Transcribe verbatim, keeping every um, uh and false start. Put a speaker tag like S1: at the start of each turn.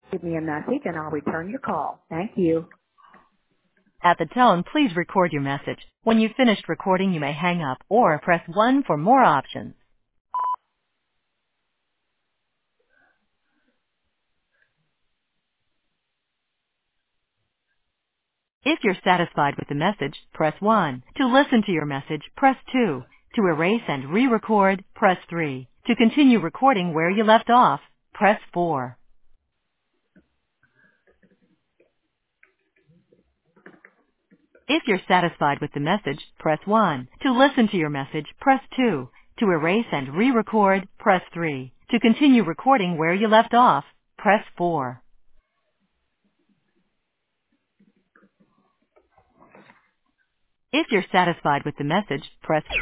S1: Give me a message and I'll return your call. Thank you.
S2: At the tone, please record your message. When you've finished recording, you may hang up or press one for more options. If you're satisfied with the message, press one. To listen to your message, press two. To erase and re-record, press three. To continue recording where you left off, press four. If you're satisfied with the message, press one. To listen to your message, press two. To erase and re-record, press three. To continue recording where you left off, press four. If you're satisfied with the message, press